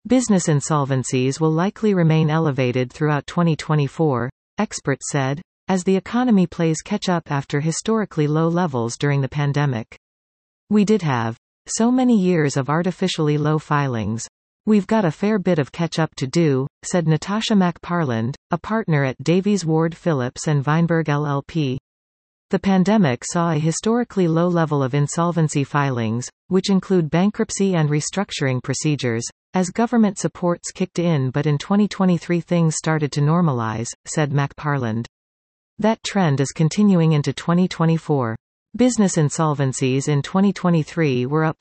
Business insolvencies will likely remain elevated throughout 2024, experts said, as the economy plays catch-up after historically low levels during the pandemic. We did have so many years of artificially low filings. We've got a fair bit of catch-up to do, said Natasha McParland, a partner at Davies Ward Phillips and Weinberg LLP. The pandemic saw a historically low level of insolvency filings, which include bankruptcy and restructuring procedures, as government supports kicked in, but in 2023 things started to normalize, said McParland. That trend is continuing into 2024. Business insolvencies in 2023 were up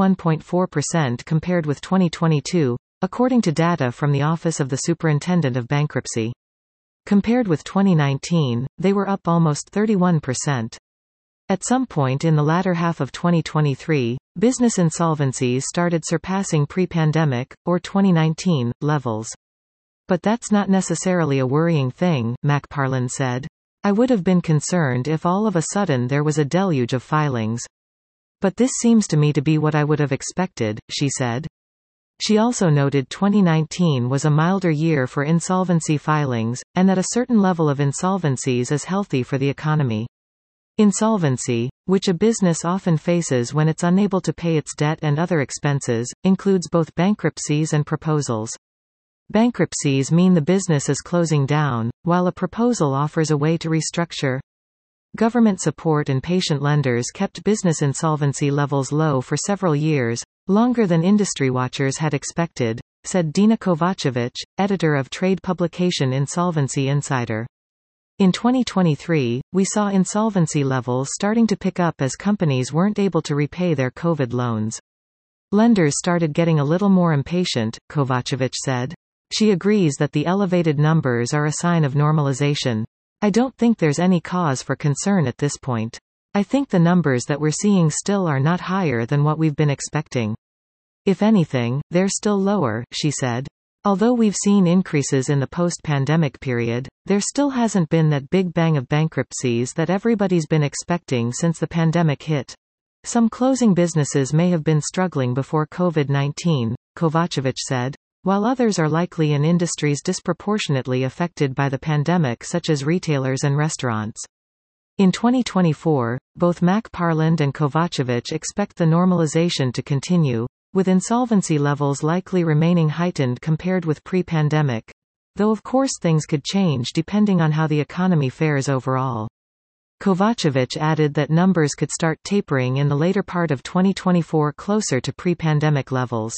41.4% compared with 2022, according to data from the Office of the Superintendent of Bankruptcy. Compared with 2019, they were up almost 31%. At some point in the latter half of 2023, business insolvencies started surpassing pre-pandemic, or 2019, levels. But that's not necessarily a worrying thing, McParland said. I would have been concerned if all of a sudden there was a deluge of filings. But this seems to me to be what I would have expected, she said. She also noted 2019 was a milder year for insolvency filings, and that a certain level of insolvencies is healthy for the economy. Insolvency, which a business often faces when it's unable to pay its debt and other expenses, includes both bankruptcies and proposals. Bankruptcies mean the business is closing down, while a proposal offers a way to restructure. Government support and patient lenders kept business insolvency levels low for several years, longer than industry watchers had expected, said Dina Kovacevic, editor of trade publication Insolvency Insider. In 2023, we saw insolvency levels starting to pick up as companies weren't able to repay their COVID loans. Lenders started getting a little more impatient, Kovacevic said. She agrees that the elevated numbers are a sign of normalization. I don't think there's any cause for concern at this point. I think the numbers that we're seeing still are not higher than what we've been expecting. If anything, they're still lower, she said. Although we've seen increases in the post-pandemic period, there still hasn't been that big bang of bankruptcies that everybody's been expecting since the pandemic hit. Some closing businesses may have been struggling before COVID-19, Kovacevic said, while others are likely in industries disproportionately affected by the pandemic such as retailers and restaurants. In 2024, both McParland and Kovacevic expect the normalization to continue, with insolvency levels likely remaining heightened compared with pre-pandemic, though of course things could change depending on how the economy fares overall. Kovacevic added that numbers could start tapering in the later part of 2024 closer to pre-pandemic levels.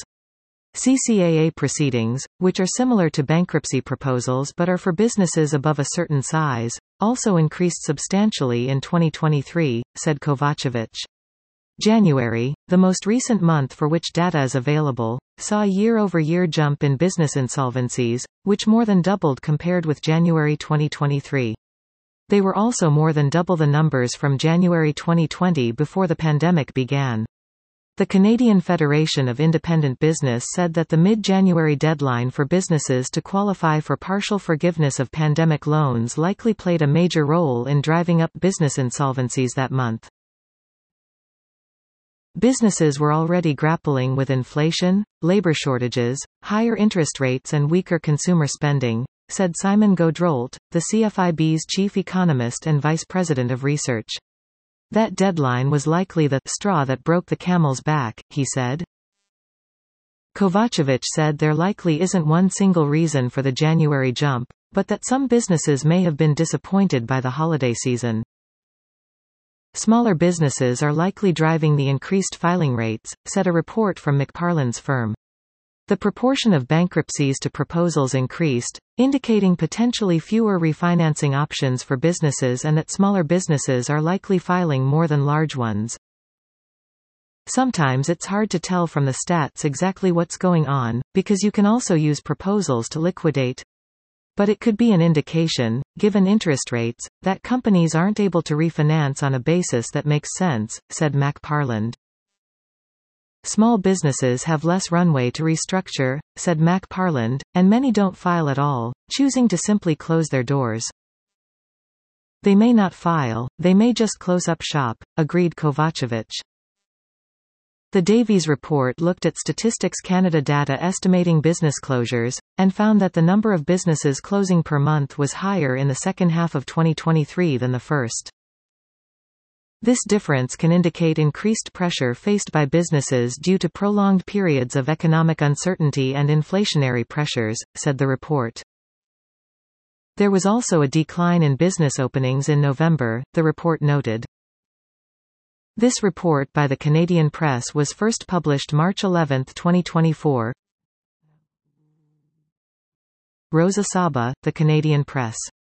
CCAA proceedings, which are similar to bankruptcy proposals but are for businesses above a certain size, also increased substantially in 2023, said Kovacevic. January, the most recent month for which data is available, saw a year-over-year jump in business insolvencies, which more than doubled compared with January 2023. They were also more than double the numbers from January 2020 before the pandemic began. The Canadian Federation of Independent Business said that the mid-January deadline for businesses to qualify for partial forgiveness of pandemic loans likely played a major role in driving up business insolvencies that month. Businesses were already grappling with inflation, labor shortages, higher interest rates and weaker consumer spending, said Simon Gaudreault, the CFIB's chief economist and vice president of research. That deadline was likely the straw that broke the camel's back, he said. Kovacevic said there likely isn't one single reason for the January jump, but that some businesses may have been disappointed by the holiday season. Smaller businesses are likely driving the increased filing rates, said a report from McParland's firm. The proportion of bankruptcies to proposals increased, indicating potentially fewer refinancing options for businesses and that smaller businesses are likely filing more than large ones. Sometimes it's hard to tell from the stats exactly what's going on, because you can also use proposals to liquidate. But it could be an indication, given interest rates, that companies aren't able to refinance on a basis that makes sense, said McParland. Small businesses have less runway to restructure, said McParland, and many don't file at all, choosing to simply close their doors. They may not file, they may just close up shop, agreed Kovacevic. The Davies report looked at Statistics Canada data estimating business closures, and found that the number of businesses closing per month was higher in the second half of 2023 than the first. This difference can indicate increased pressure faced by businesses due to prolonged periods of economic uncertainty and inflationary pressures, said the report. There was also a decline in business openings in November, the report noted. This report by the Canadian Press was first published March 11, 2024. Rosa Saba, The Canadian Press.